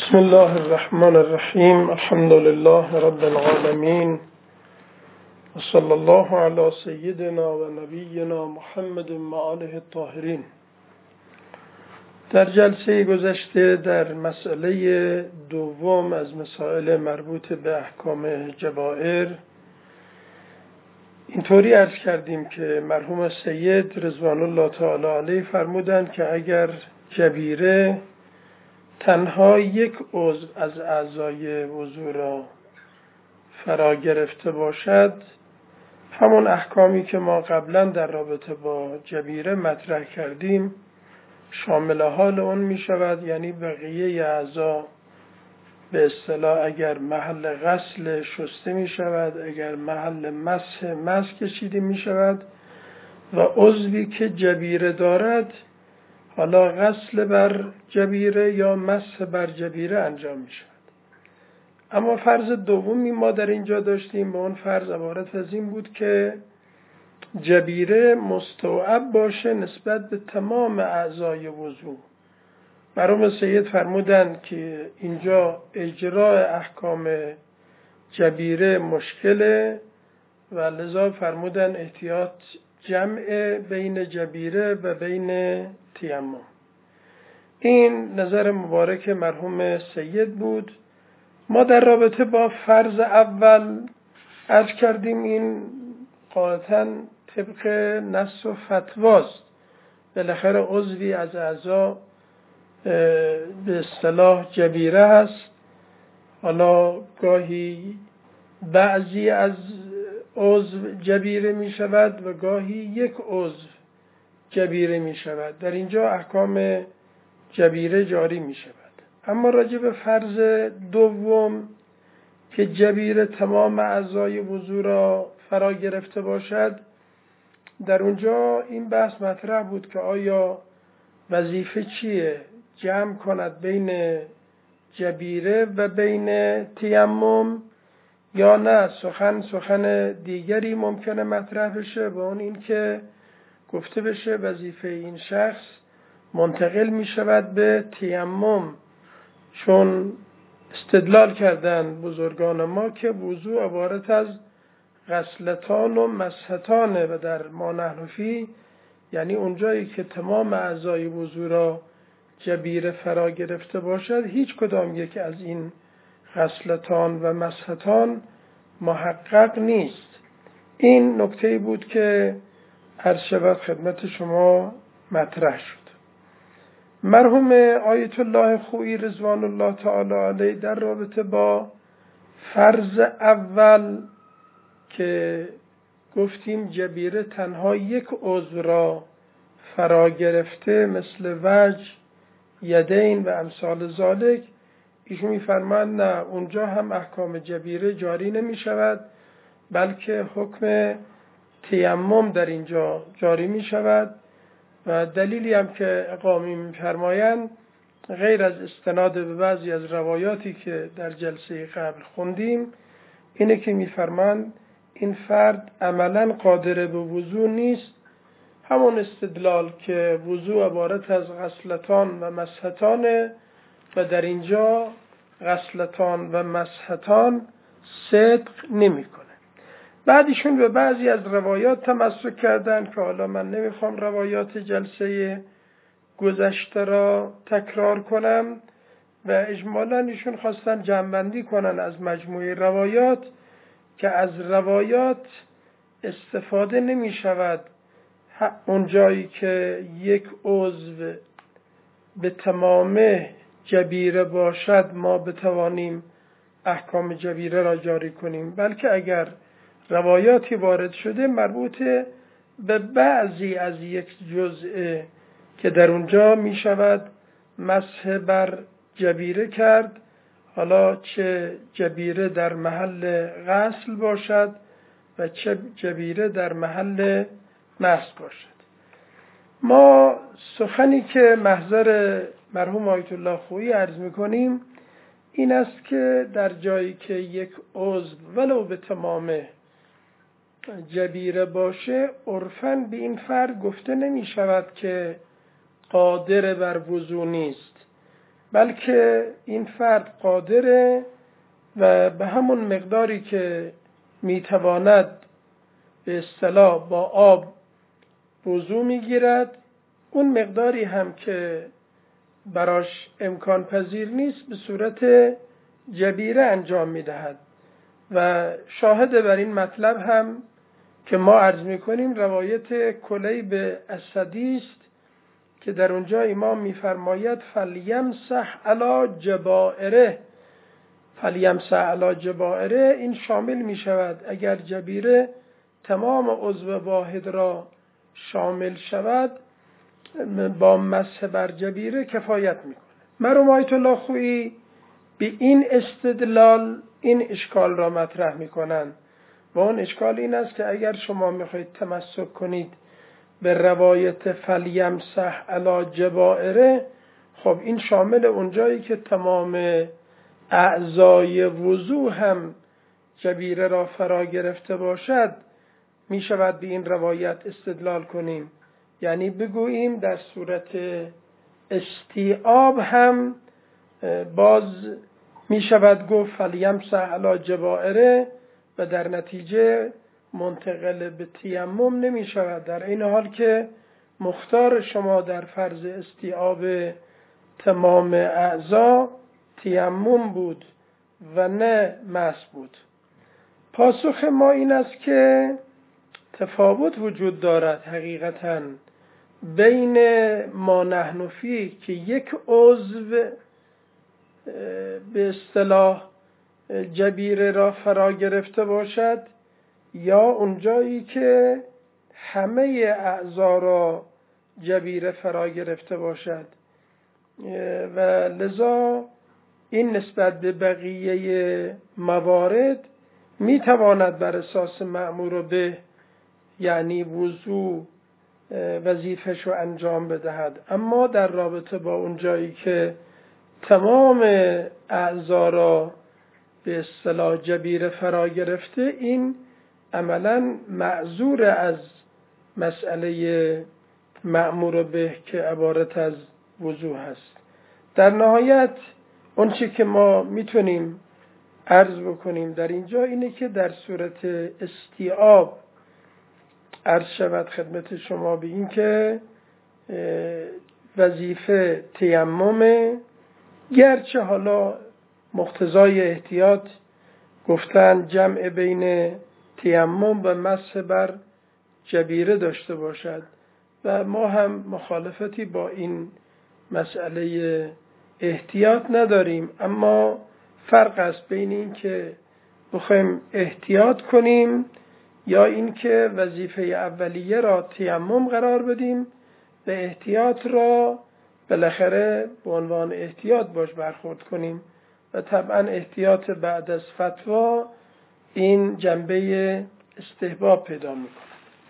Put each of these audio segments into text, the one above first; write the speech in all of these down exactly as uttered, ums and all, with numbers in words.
بسم الله الرحمن الرحیم. الحمد لله رب العالمین و صلی الله علی سیدنا و نبینا محمد و آله الطاهرین. در جلسه گذشته در مسئله دوم از مسائل مربوط به احکام جبائر اینطوری عرض کردیم که مرحوم سید رضوان الله تعالی علیه فرمودند که اگر جبیره تنها یک عضو از اعضای وضو را فرا گرفته باشد، همون احکامی که ما قبلا در رابطه با جبیره مطرح کردیم شامل حال اون می شود. یعنی بقیه اعضا به اصطلاح اگر محل غسل شسته می شود، اگر محل مسح مسح کشیده می شود و عضوی که جبیره دارد حالا غسل بر جبیره یا مسح بر جبیره انجام می شود. اما فرض دومی ما در اینجا داشتیم، به اون فرض عبارت از این بود که جبیره مستوعب باشه نسبت به تمام اعضای وضو. مرحوم سید فرمودند که اینجا اجرای احکام جبیره مشکله و لذا فرمودند احتیاط جمع بین جبیره و بین تیمم. این نظر مبارک مرحوم سید بود. ما در رابطه با فرض اول عرض کردیم این قاطعاً طبق نص و فتواست. بالاخره عضوی از اعضا به اصطلاح جبیره هست. حالا گاهی بعضی از عضو جبیره می شود و گاهی یک عضو جبیره می شود. در اینجا احکام جبیره جاری می شود. اما راجع به فرض دوم که جبیره تمام اعضای وضو را فرا گرفته باشد، در اونجا این بحث مطرح بود که آیا وظیفه چیه؟ جمع کند بین جبیره و بین تیمم یا نه سخن سخن دیگری ممکنه مطرح بشه، و اون این که گفته بشه وظیفه این شخص منتقل می شود به تیمم، چون استدلال کردن بزرگان ما که وضو عبارت از غسلتان و مسحتانه و در ما نحن فی، یعنی اونجایی که تمام اعضای وضو را جبیره فرا گرفته باشد هیچ کدام یک از این غسلتان و مسحتان محقق نیست. این نکته بود که عرض شود خدمت شما مطرح شد. مرحوم آیت الله خویی رضوان الله تعالی علیه در رابطه با فرض اول که گفتیم جبیره تنها یک عضو را فرا گرفته مثل وجه، یدین و امثال ذالک، ایشون می‌فرمایند نه، اونجا هم احکام جبیره جاری نمی شود بلکه حکم تیمم در اینجا جاری می شود. و دلیلی هم که اقامی می‌فرمایند غیر از استناد به بعضی از روایاتی که در جلسه قبل خوندیم اینه که می‌فرمایند این فرد عملاً قادر به وضو نیست. همون استدلال که وضو عبارت از غسلتان و مسحتانه و در اینجا غسلتان و مسحتان صدق نمی کنه. بعدیشون به بعضی از روایات تمسک کردن که حالا من نمیخوام روایات جلسه گذشته را تکرار کنم و اجمالاً ایشون خواستن جمع‌بندی کنن از مجموعه روایات که از روایات استفاده نمی شود اون جایی که یک عضو به تمامه جبیره باشد ما بتوانیم احکام جبیره را جاری کنیم، بلکه اگر روایاتی وارد شده مربوط به بعضی از یک جزء که در اونجا می شود مسح بر جبیره کرد، حالا چه جبیره در محل غسل باشد و چه جبیره در محل مسح باشد. ما سخنی که محضر مرحوم آیت الله خویی عرض میکنیم این است که در جایی که یک عضو ولو به تمامه جبیره باشه عرفاً به این فرد گفته نمی شود که قادر بر وضو نیست، بلکه این فرد قادره و به همون مقداری که میتواند به اصطلاح با آب وضو میگیرد، اون مقداری هم که براش امکان پذیر نیست به صورت جبیره انجام میدهد. و شاهد بر این مطلب هم که ما عرض میکنیم روایت کلیب اسدی است که در اونجا امام میفرماید فلیمسح علی جبائره. فلیمسح علی جبائره این شامل میشود اگر جبیره تمام عضو واحد را شامل شود، با مسح بر جبیره کفایت میکنه. مرحوم آیت الله خویی به این استدلال این اشکال را مطرح میکنند و اون اشکال این است که اگر شما میخواید تمسک کنید به روایت فلیمسح علی جبائره، خب این شامل اونجایی که تمام اعضای وضو هم جبیره را فرا گرفته باشد میشود به این روایت استدلال کنیم. یعنی بگوییم در صورت استیعاب هم باز میشود گفت فلیمسح علی جبائره و در نتیجه منتقل به تیمم نمی شود، در این حال که مختار شما در فرض استیعاب تمام اعضا تیمم بود و نه مسح بود. پاسخ ما این است که تفاوت وجود دارد حقیقتاً بین ما نحن فیه که یک عضو به اصطلاح جبیره را فرا گرفته باشد یا اونجایی که همه اعضا را جبیره فرا گرفته باشد، و لذا این نسبت به بقیه موارد می تواند بر اساس مأمور به یعنی وضو وظیفه‌ش رو انجام بدهد. اما در رابطه با اونجایی که تمام اعضا را به اصطلاح جبیره فرا گرفته، این عملاً معذور از مسئله مأمور به که عبارت از وضو هست. در نهایت اون چی که ما میتونیم عرض بکنیم در اینجا اینه که در صورت استیعاب عرض شود خدمت شما به این که وظیفه تیممه، گرچه حالا مقتضای احتیاط گفتن جمع بین تیمم و مسح بر جبیره داشته باشد و ما هم مخالفتی با این مسئله احتیاط نداریم، اما فرق است بین این که بخوایم احتیاط کنیم یا این که وظیفه اولیه را تیمم قرار بدیم و احتیاط را بالاخره به عنوان احتیاط باش برخورد کنیم و طبعا احتیاط بعد از فتوا این جنبه استحباب پیدا میکنه.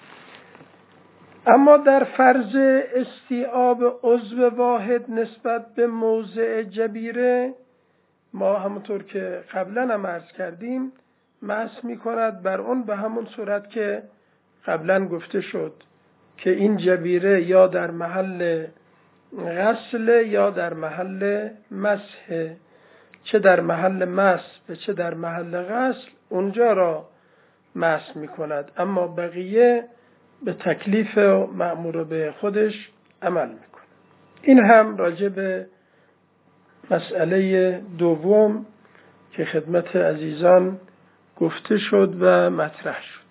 اما در فرض استیعاب عضو واحد نسبت به موضع جبیره ما همونطور که قبلا هم عرض کردیم مسح میکند بر اون به همون صورت که قبلا گفته شد که این جبیره یا در محل غسل یا در محل مسح، چه در محل مسح و چه در محل غسل اونجا را مسح میکند، اما بقیه به تکلیف مأمور به خودش عمل میکنه. این هم راجع به مسئله دوم که خدمت عزیزان گفته شد و مطرح شد.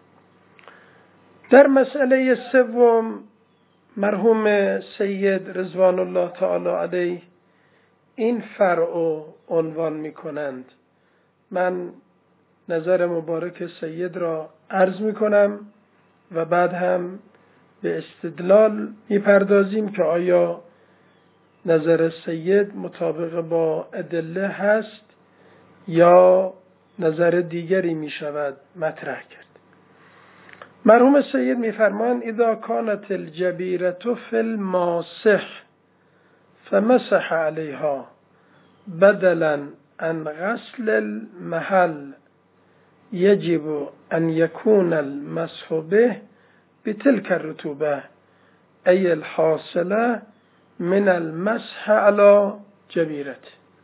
در مسئله سوم مرحوم سید رضوان الله تعالی علیه این فرع عنوان می کنند. من نظر مبارک سید را عرض می کنم و بعد هم به استدلال می پردازیم که آیا نظر سید مطابق با ادله هست یا نظر دیگری می شود مطرح کرد. مرحوم سید می فرمایند اذا کانت الجبیرة فی الماسح فمسح علیها بدلا عن غسل المحل یجب ان یکون المسح به بتلك الرطوبة ای الحاصله من المسح علی جبیرت.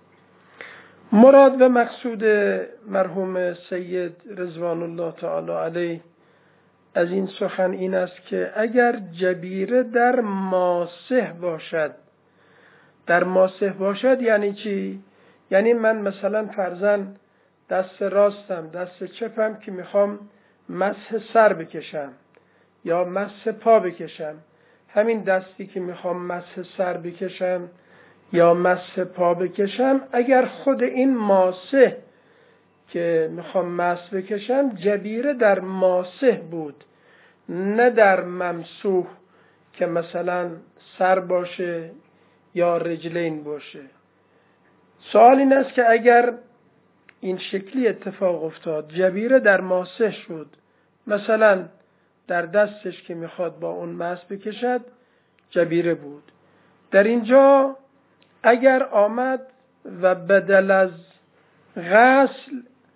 مراد و مقصود مرحوم سید رضوان الله تعالی علیه از این سخن این است که اگر جبیره در ماسح باشد، در ماسح باشد یعنی چی؟ یعنی من مثلا فرضاً دست راستم، دست چپم که میخوام مسح سر بکشم یا مسح پا بکشم، همین دستی که میخوام مسح سر بکشم یا مسح پا بکشم، اگر خود این ماسح که میخوام مسح بکشم جبیره در ماسح بود نه در ممسوح که مثلا سر باشه یا رجلین باشه. سوال این است که اگر این شکلی اتفاق افتاد، جبیره در ماسح شد، مثلا در دستش که میخواد با اون مسح بکشد جبیره بود، در اینجا اگر آمد و بدل از غسل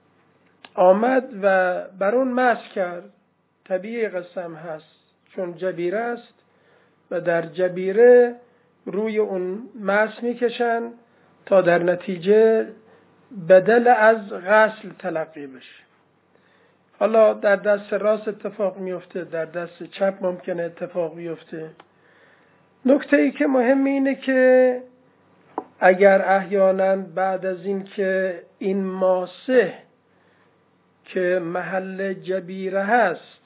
آمد و بر اون مسح کرد، طبیعی قسم هست چون جبیره است و در جبیره روی اون مسح میکشن تا در نتیجه بدل از غسل تلقی بشه. حالا در دست راست اتفاق میفته، در دست چپ ممکنه اتفاق بیفته. نکته ای که مهم اینه که اگر احیانا بعد از این که این ماسح که محل جبیره هست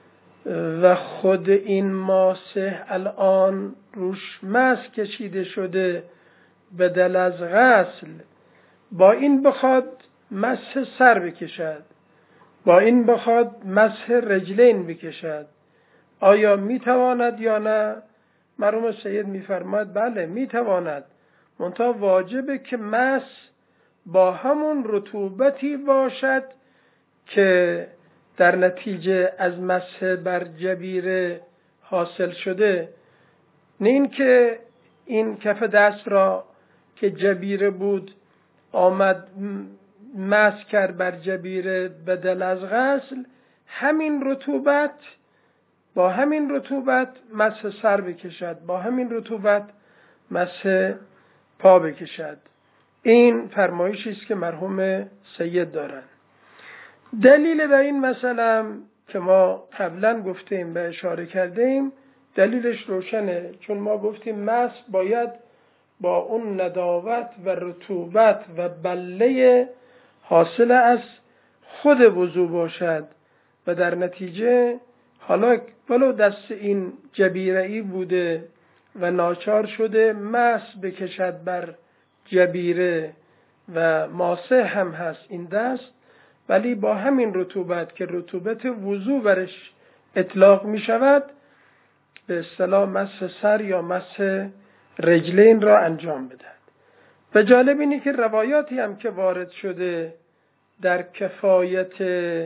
و خود این ماسح الان روش مسح کشیده شده بدل از غسل، با این بخواد مسح سر بکشد، با این بخواد مسح رجلین بکشد، آیا میتواند یا نه؟ مرحوم سید میفرماید بله میتواند، منتها واجبه که مسح با همون رطوبتی باشد که در نتیجه از مسح بر جبیره حاصل شده، نه این که این کف دست را که جبیره بود آمد مسح کرد بر جبیره بدل از غسل، همین رطوبت با همین رطوبت مسح سر بکشد، با همین رطوبت مسح پا بکشد. این فرمایشی است که مرحوم سید دارند. دلیل به این مسئله که ما قبلا گفتیم و اشاره کردیم دلیلش روشنه، چون ما گفتیم مسح باید با اون نداوت و رطوبت و بله حاصل از خود وضو باشد و در نتیجه حالا ولو دست این جبیره‌ای بوده و ناچار شده مسح بکشد بر جبیره و ماسح هم هست این دست، ولی با همین رطوبت که رطوبت وضو برش اطلاق می شود به اصطلاح مسح سر یا مسح رجلین را انجام بدهد. و جالب اینه که روایاتی هم که وارد شده در کفایت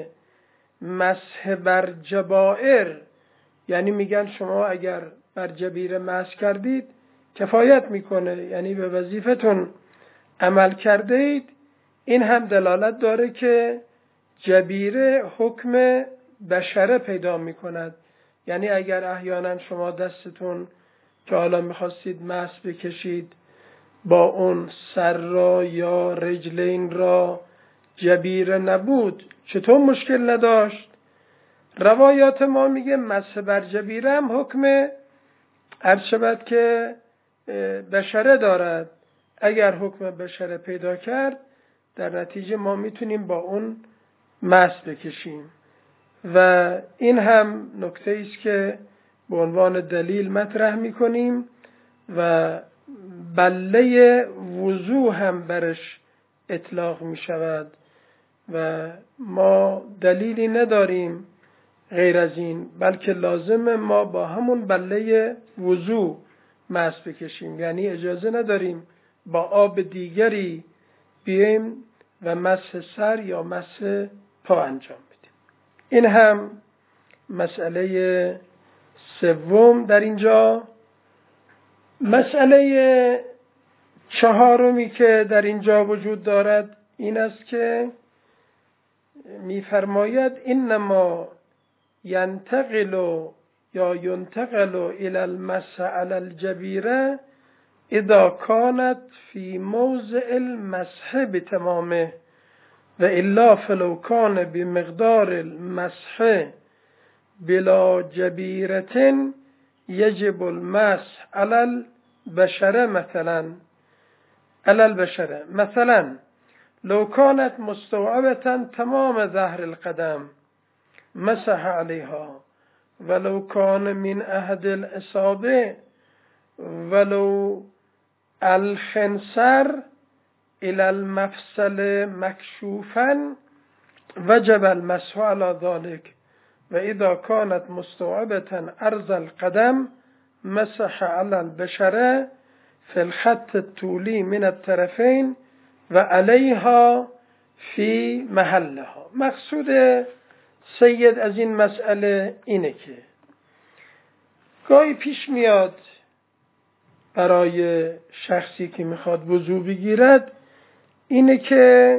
مسح بر جبائر، یعنی میگن شما اگر بر جبیره مسح کردید کفایت میکنه، یعنی به وظیفتون عمل کردید، این هم دلالت داره که جبیره حکم بشره پیدا میکند. یعنی اگر احیانا شما دستتون که حالا میخواستید مسح بکشید با اون سر را یا رجلین را جبیره نبود، چطور مشکل نداشت؟ روایات ما میگه مسح بر جبیره هم حکم عرض شود که بشره دارد. اگر حکم بشره پیدا کرد در نتیجه ما میتونیم با اون مسح بکشیم و این هم نکته است که به عنوان دلیل مطرح میکنیم و بله وضو هم برش اطلاق میشود و ما دلیلی نداریم غیر از این، بلکه لازم ما با همون بله وضو مسح بکشیم، یعنی اجازه نداریم با آب دیگری بیایم و مسح سر یا مسح پا انجام بدیم. این هم مسئله سوم در اینجا. مسئله چهارمی که در اینجا وجود دارد این است که می‌فرماید انما ینتقل یا ينتقل الى المسح على الجبیره اذا كانت في موضع المسح بتمامه و الا فلو كان بمقدار المسح بلا جبیرة یجب المسح على البشرة مثلا على البشرة مثلا لو كانت مستوعبة تمام ظهر القدم مسح عليها ولو كان من أحد الأصابع ولو الخنصر إلى المفصل مكشوفا وجب المسح على ذلك وإذا كانت مستوعبة عرض القدم مسح على البشرة في الخط الطولي من الطرفين وعليها في محلها. مقصود سید از این مسئله اینه که گاهی پیش میاد برای شخصی که میخواد وضو بگیرد اینه که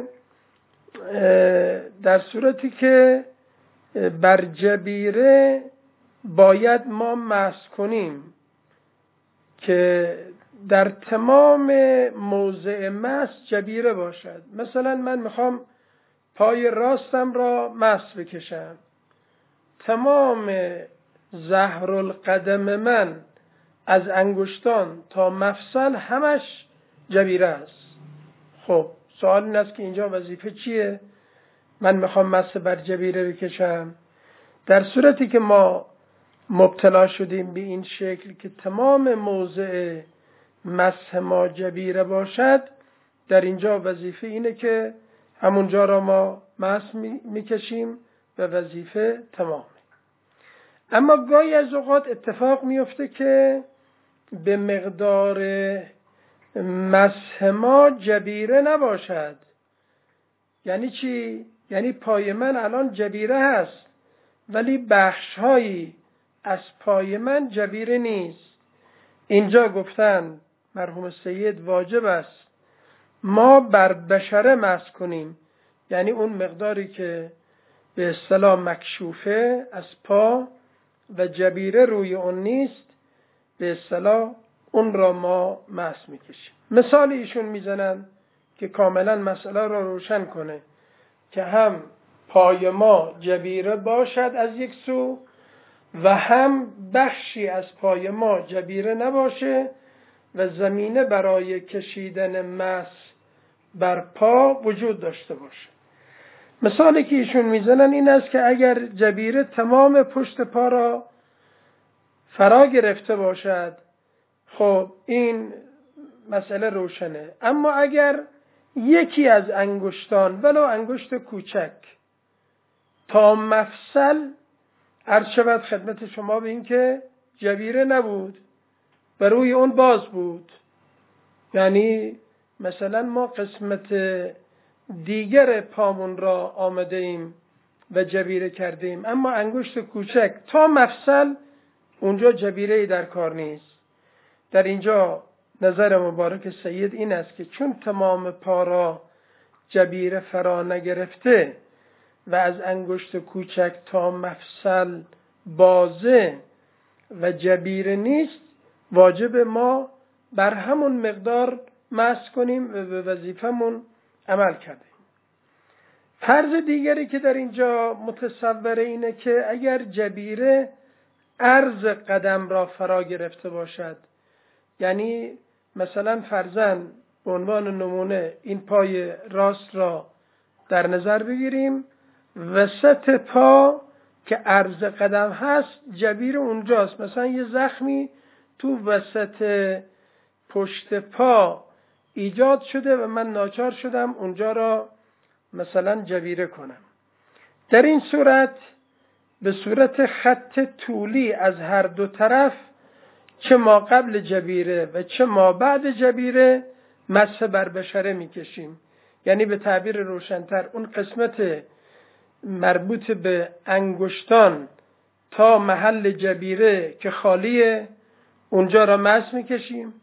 در صورتی که بر جبیره باید ما مسح کنیم که در تمام موضع مسح جبیره باشد. مثلا من میخوام پای راستم را مسح بکشم، تمام ظهر القدم من از انگشتان تا مفصل همش جبیره است. خب سوال این است که اینجا وظیفه چیه؟ من میخوام مسح بر جبیره بکشم. در صورتی که ما مبتلا شدیم به این شکل که تمام موضع مسح ما جبیره باشد، در اینجا وظیفه اینه که همونجا را ما مسح میکشیم و وظیفه تمامه. اما گاهی از اوقات اتفاق میفته که به مقدار مسح ما جبیره نباشد. یعنی چی؟ یعنی پای من الان جبیره هست ولی بخشهایی از پای من جبیره نیست. اینجا گفتن مرحوم سید واجب است ما بر بشره مسح کنیم، یعنی اون مقداری که به اصطلاح مکشوفه از پا و جبیره روی اون نیست، به اصطلاح اون را ما مسح میکشیم. مثال ایشون میزنن که کاملا مسئله را روشن کنه که هم پای ما جبیره باشد از یک سو و هم بخشی از پای ما جبیره نباشه و زمینه برای کشیدن مسح بر پا وجود داشته باشه. مثالی که ایشون میزنن این است که اگر جبیره تمام پشت پا را فرا گرفته باشد، خب این مسئله روشنه. اما اگر یکی از انگشتان ولو انگشت کوچک تا مفصل عرض شود خدمت شما به این که جبیره نبود و روی اون باز بود، یعنی مثلا ما قسمت دیگر پامون را آمده ایم و جبیره کردیم اما انگشت کوچک تا مفصل اونجا جبیره در کار نیست. در اینجا نظر مبارک سید این است که چون تمام پا را جبیره فرا نگرفته و از انگشت کوچک تا مفصل بازه و جبیره نیست، واجب ما بر همون مقدار مسح کنیم و به وظیفمون عمل کردیم. فرض دیگری که در اینجا متصور اینه که اگر جبیره عرض قدم را فرا گرفته باشد، یعنی مثلا فرضاً به عنوان نمونه این پای راست را در نظر بگیریم، وسط پا که عرض قدم هست جبیره اونجاست، مثلا یه زخمی تو وسط پشت پا ایجاد شده و من ناچار شدم اونجا را مثلا جبیره کنم. در این صورت به صورت خط طولی از هر دو طرف، چه ما قبل جبیره و چه ما بعد جبیره، مسح بر بشره میکشیم. یعنی به تعبیر روشن‌تر اون قسمت مربوط به انگشتان تا محل جبیره که خالیه اونجا را مسح میکشیم،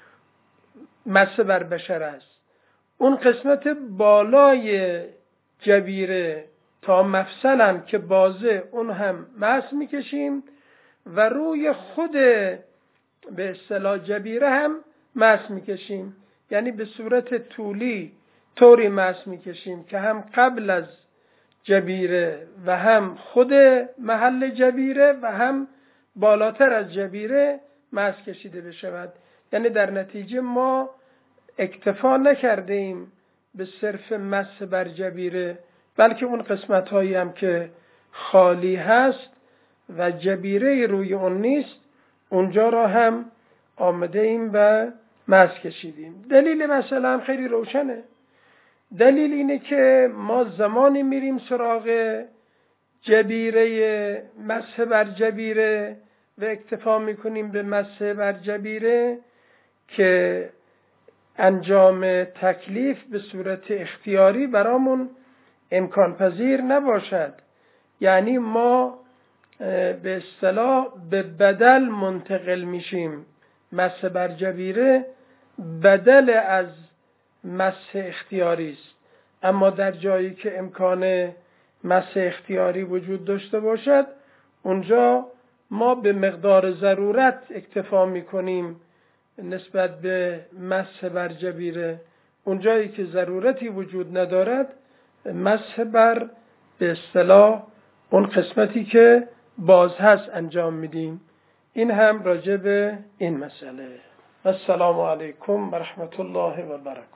مسح بر بشره است. اون قسمت بالای جبیره تا مفصل هم که بازه اون هم مسح میکشیم و روی خود به اصطلاح جبیره هم مس میکشیم، یعنی به صورت طولی طوری مس میکشیم که هم قبل از جبیره و هم خود محل جبیره و هم بالاتر از جبیره مس کشیده بشود. یعنی در نتیجه ما اکتفا نکرده ایم به صرف مس بر جبیره، بلکه اون قسمت هایی هم که خالی هست و جبیره روی اون نیست اونجا را هم آمده ایم و مس کشیدیم. دلیل مسئله هم خیلی روشنه. دلیل اینه که ما زمانی میریم سراغ جبیره، مسح بر جبیره و اکتفا میکنیم به مسح بر جبیره که انجام تکلیف به صورت اختیاری برامون امکان پذیر نباشد. یعنی ما به اصطلاح به بدل منتقل میشیم. مسح بر جبیره بدل از مسح اختیاری است، اما در جایی که امکان مسح اختیاری وجود داشته باشد اونجا ما به مقدار ضرورت اکتفا میکنیم نسبت به مسح بر جبیره. اونجایی که ضرورتی وجود ندارد مسح بر به اصطلاح اون قسمتی که باز هست انجام میدیم. این هم راجع به این مسئله. السلام علیکم و رحمت الله و برکاته.